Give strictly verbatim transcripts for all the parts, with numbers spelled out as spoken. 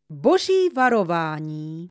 Boží varování.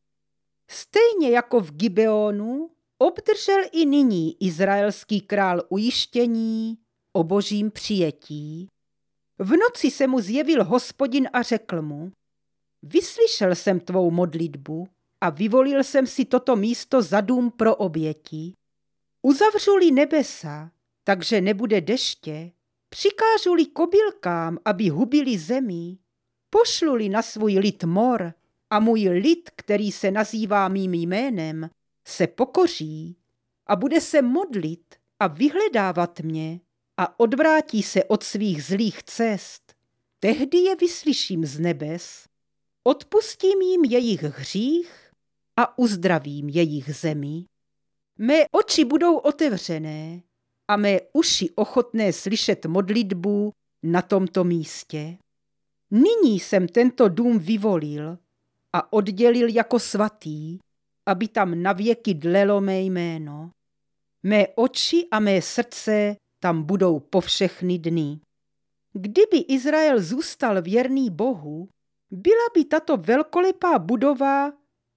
Stejně jako v Gibeonu obdržel i nyní izraelský král ujištění o božím přijetí. V noci se mu zjevil Hospodin a řekl mu: Vyslyšel jsem tvou modlitbu a vyvolil jsem si toto místo za dům pro oběti. Uzavřu-li nebesa, takže nebude deště, přikážu-li kobylkám, aby hubili zemi, pošlu-li na svůj lid mor a můj lid, který se nazývá mým jménem, se pokoří a bude se modlit a vyhledávat mě a odvrátí se od svých zlých cest, tehdy je vyslyším z nebes, odpustím jim jejich hřích a uzdravím jejich zemi. Mé oči budou otevřené a mé uši ochotné slyšet modlitbu na tomto místě. Nyní jsem tento dům vyvolil a oddělil jako svatý, aby tam navěky dlelo mé jméno. Mé oči a mé srdce tam budou po všechny dny. Kdyby Izrael zůstal věrný Bohu, byla by tato velkolepá budova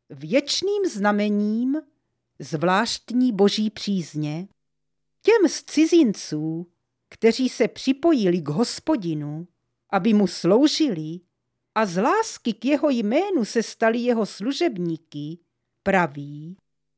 věčným znamením zvláštní boží přízně. Těm z cizinců, kteří se připojili k Hospodinu, aby mu sloužili a z lásky k jeho jménu se stali jeho služebníky, praví: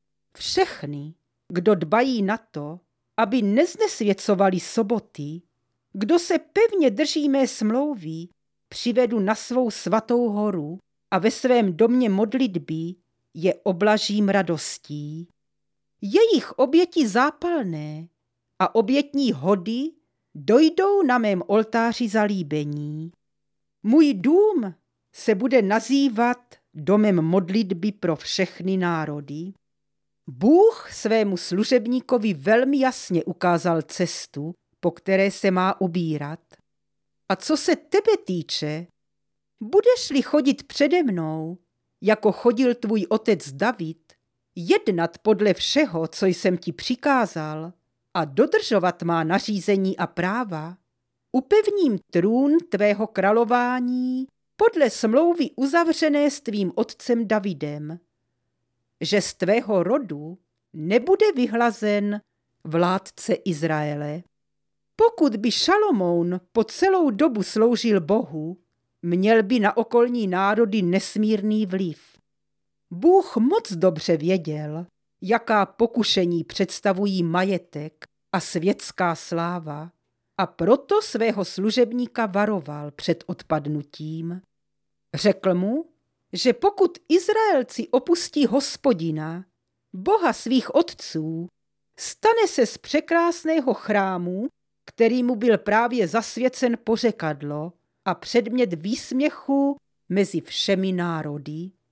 všechny, kdo dbají na to, aby neznesvěcovali soboty, kdo se pevně drží mé smlouvy, přivedu na svou svatou horu a ve svém domě modlitby je oblažím radostí. Jejich oběti zápalné a obětní hody dojdou na mém oltáři zalíbení. Můj dům se bude nazývat domem modlitby pro všechny národy. Bůh svému služebníkovi velmi jasně ukázal cestu, po které se má ubírat. A co se tebe týče, budeš-li chodit přede mnou, jako chodil tvůj otec David, jednat podle všeho, co jsem ti přikázal, a dodržovat má nařízení a práva, upevním trůn tvého králování podle smlouvy uzavřené s tvým otcem Davidem, že z tvého rodu nebude vyhlazen vládce Izraele. Pokud by Šalomoun po celou dobu sloužil Bohu, měl by na okolní národy nesmírný vliv. Bůh moc dobře věděl, jaká pokušení představují majetek a světská sláva, a proto svého služebníka varoval před odpadnutím. Řekl mu, že pokud Izraelci opustí Hospodina, Boha svých otců, stane se z překrásného chrámu, který mu byl právě zasvěcen, pořekadlo a předmět výsměchu mezi všemi národy.